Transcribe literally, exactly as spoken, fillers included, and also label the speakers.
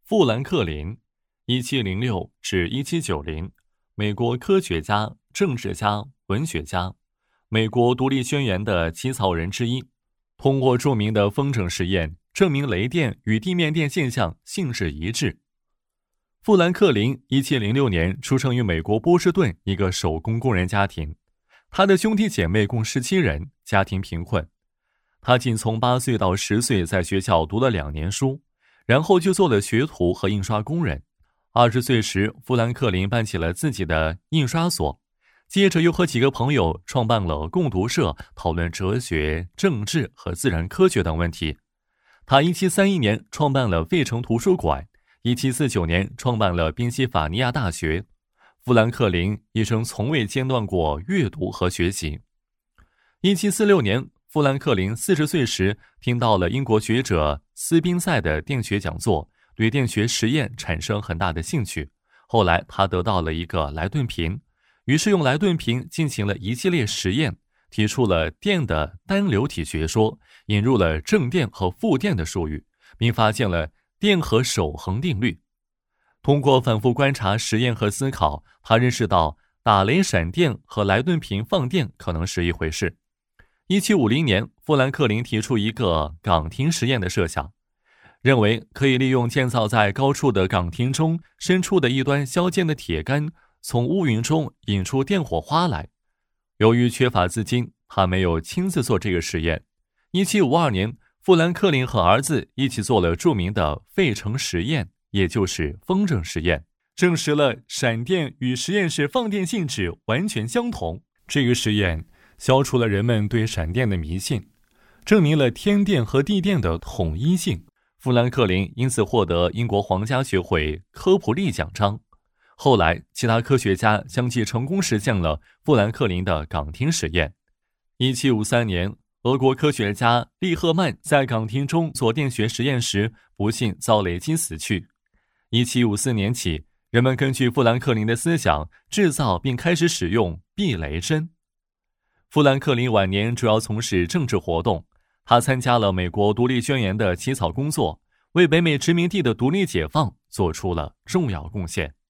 Speaker 1: 富兰克林 一七零六至一七九零， 美国科学家、政治家、文学家，美国独立宣言的起草人之一。通过著名的风筝实验，证明雷电与地面电现象性质一致。富兰克林一七零六年出生于美国波士顿一个手工工人家庭，他的兄弟姐妹共十七人，家庭贫困。他仅从八岁到十岁在学校读了两年书，然后就做了学徒和印刷工人。二十岁时，富兰克林办起了自己的印刷所，接着又和几个朋友创办了共读社，讨论哲学、政治和自然科学等问题。他一七三一年创办了费城图书馆，一七四九年创办了宾夕法尼亚大学。富兰克林一生从未间断过阅读和学习。一七四六年，富兰克林四十岁时听到了英国学者斯宾塞的电学讲座，对电学实验产生很大的兴趣。后来他得到了一个莱顿瓶，于是用莱顿瓶进行了一系列实验，提出了电的单流体学说，引入了正电和负电的术语，并发现了电荷守恒定律。通过反复观察实验和思考，他认识到打雷闪电和莱顿瓶放电可能是一回事。一七五零年，富兰克林提出一个岗亭实验的设想，认为可以利用建造在高处的岗亭中伸出的一端削尖的铁杆，从乌云中引出电火花来。由于缺乏资金，他没有亲自做这个实验。一七五二年，富兰克林和儿子一起做了著名的费城实验，也就是风筝实验，证实了闪电与实验室放电性质完全相同。这个实验消除了人们对闪电的迷信，证明了天电和地电的统一性。富兰克林因此获得英国皇家学会科普利奖章。后来，其他科学家相继成功实现了富兰克林的岗亭实验。一七五三年，俄国科学家利赫曼在岗亭中做电学实验时，不幸遭雷击死去。一七五四年起，人们根据富兰克林的思想制造并开始使用避雷针。富兰克林晚年主要从事政治活动，他参加了美国独立宣言的起草工作，为北美殖民地的独立解放做出了重要贡献。